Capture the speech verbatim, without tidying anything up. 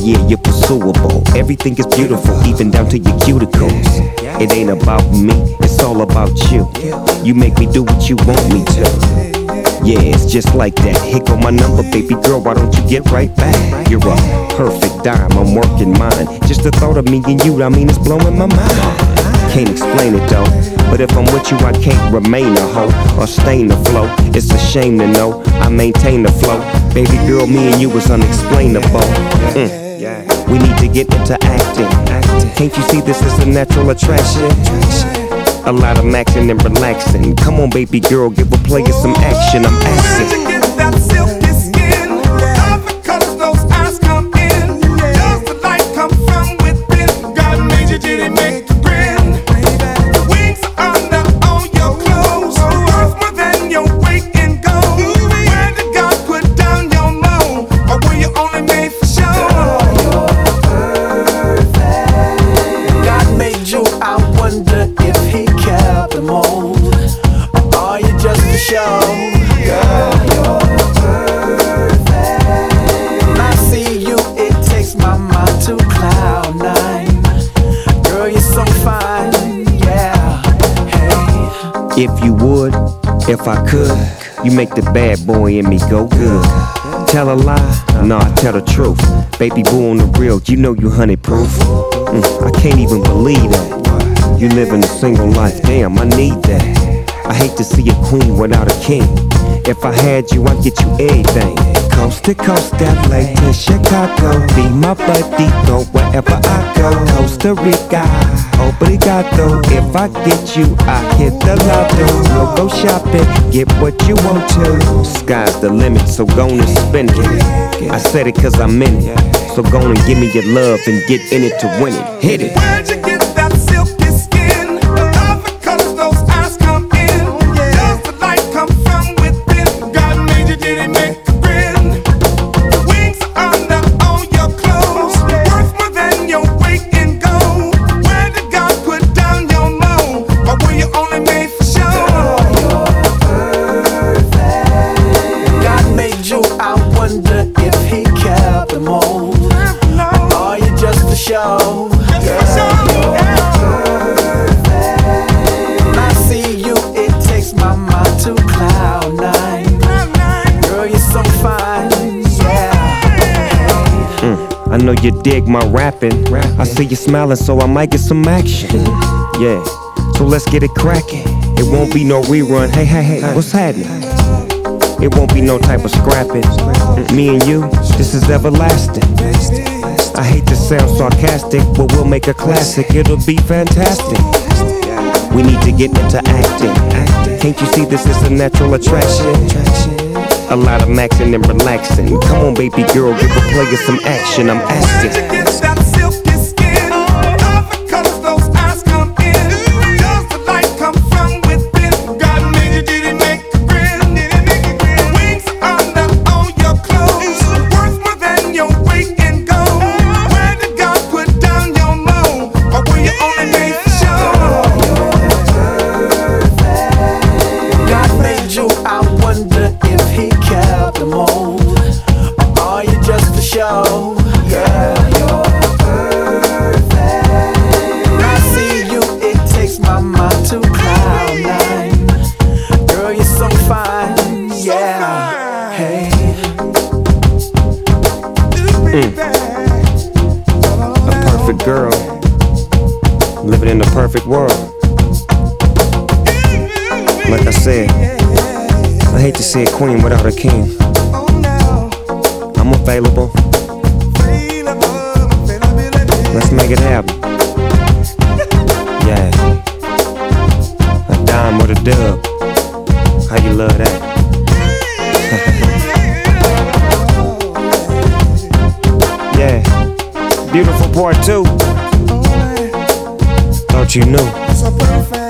yeah, you're pursuable. Everything is beautiful, even down to your cuticles. It ain't about me, it's all about you. You make me do what you want me to. Yeah, it's just like that. Here go my number, baby girl, why don't you get right back? You're a perfect dime, I'm working mine. Just the thought of me and you, I mean, it's blowing my mind. Can't explain it though, but if I'm with you, I can't remain a hoe or stain the flow. It's a shame to know I maintain the flow. Baby girl, me and you is unexplainable. Mm. We need to get into acting. Can't you see this is a natural attraction? A lot of maxing and relaxing. Come on, baby girl, give a player some action. I'm asking. Where'd you get that silky skin? Love the colors those eyes come in. Does the light come from within? God made you, did it make you grin? The wings are under all your clothes, worth more than your weight in gold. Where did God put down your mold, or were you only made for show? God made you, I wonder if He kept the mold, or are you just a show? Girl, you're perfect. When I see you, it takes my mind to cloud nine. Girl, you're so fine, yeah. Hey. If you would, if I could, you make the bad boy in me go good. Tell a lie? Nah, I tell the truth. Baby boo on the real, you know you honey proof. Mm, I can't even believe that. You living a single life, damn, I need that. I hate to see a queen without a king. If I had you, I'd get you everything. Coast to coast, L A to Chicago. Be my buddy, go wherever I go. Costa Rica, obrigado. If I get you, I hit the lotto. We'll go shopping, get what you want to. Sky's the limit, so go and spend it. I said it cause I'm in it. So go and give me your love and get in it to win it. Hit it. Where'd you get that silky skin? Love the colors those eyes come in. Does the light come from within? God made you, did He make you grin? The wings are under all your clothes, worth more than your weight in gold. Where did God put down your mold, or were you only made for show? God made you, I wonder if He kept the mold, or are you just a show? When I see you, it takes my mind to cloud nine. Girl, you're so fine, yeah. Mm, I know you dig my rapping. I see you smiling, so I might get some action. Yeah, so let's get it cracking. It won't be no rerun. Hey, hey, hey, what's happening? It won't be no type of scrapping. Me and you, this is everlasting. I hate to sound sarcastic, but we'll make a classic. It'll be fantastic. We need to get into acting. Can't you see this is a natural attraction? A lot of maxing and relaxing. Come on, baby girl, give a player some action. I'm Where'd you asking. get that silky skin? Love the colors those eyes come in. Does the light come from within? God made you, did He make you grin? The wings are under all your clothes, worth more than your weight in gold. Where did God put down your mold, or were you only made for show? God made you, I wonder if He kept the mold, or are you just a show? Girl, you're perfect. When I see you, it takes my mind to cloud nine. Girl, you're so fine, yeah. Hey. A perfect girl, living in the perfect world. Like I said, I hate to see a queen without a king. I'm available. Let's make it happen. Yeah. A dime with a dub. How you love that? Yeah. Beautiful part two. Thought you knew. So perfect.